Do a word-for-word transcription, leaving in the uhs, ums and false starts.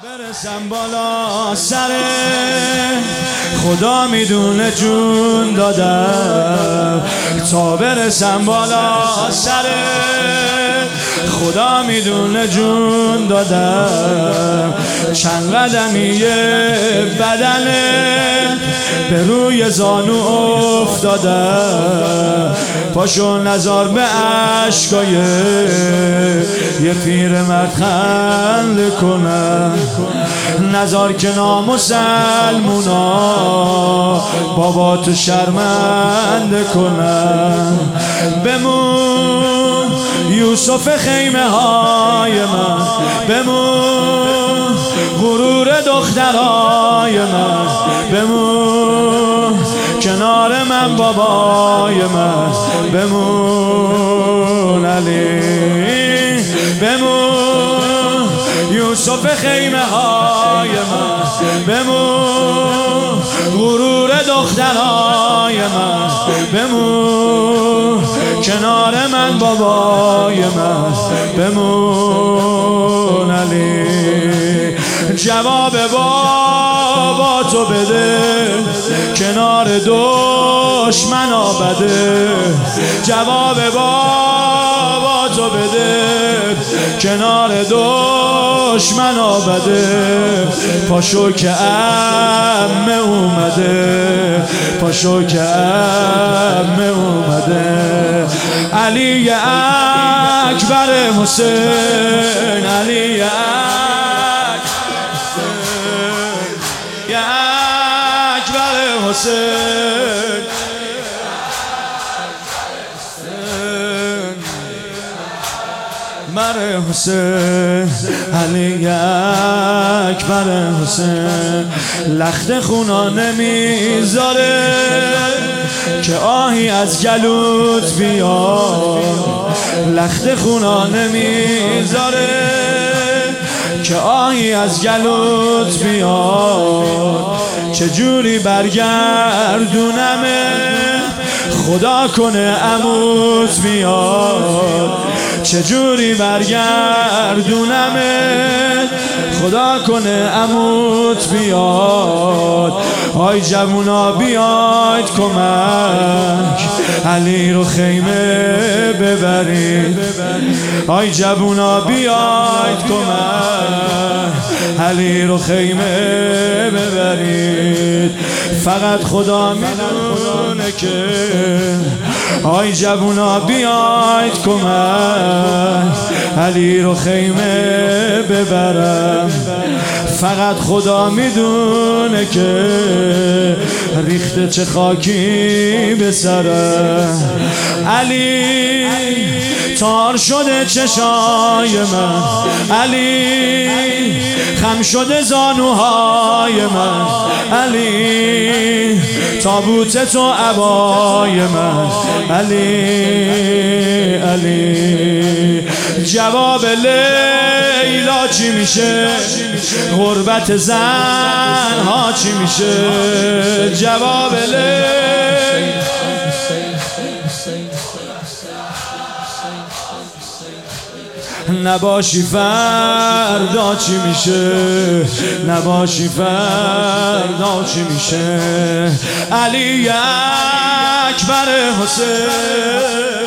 برسم بالا سر خدا میدونه جون دادم، تا برسم بالا سر خدا میدونه جون دادم. چند قدمی بدنه به روی زانو افتادم، پاشو نزار به عشقای یه پیرمرد خنده کنم، نزار که نامسلمونا بابا تو شرمنده کنم. بمون یوسف خیمه های من، بمون غرور دخترای من، بمون کنار من بابای من، بمون علی، بمون یوسف خیمه های من، بمون غرور دخترای من، بمون کنار من بابای من، بمون علی. جواب بابا تو بده کنار دشمنا بده، جواب بابا تو بده کنار دشمنا بده. پاشو که عمه اومده، پاشو که عمه اومده. علی اکبر حسین، علی اکبر حسین، مر حسین، علی اکبر حسین. لخت خونا نمیذاره که آهی از گلوت بیاد، لخت خونا نمیذاره که آهی از گلوت بیاد. چجوری برگردونمه خدا کنه عموت بیاد، چجوری برگردونمه خدا کنه عموت بیاد. آی جوونا بیاید کمک علی رو خیمه ببرید، آی جوونا بیاید کمک علی رو خیمه ببرید. فقط خدا میدونه که آی جوونا بیاید کمک علی رو خیمه ببرم. فقط خدا میدونه که ریخته چه خاکی به سرم. علی تار شده چشای من، علی خم شده زانوهای من، علی تابوت تو عبای من، علی علی. جواب لیلا چی میشه؟ غربت زن ها چی میشه؟ جواب لیلا نباشی فردا چی میشه؟ نباشی فردا چی میشه؟ علی اکبر حسین.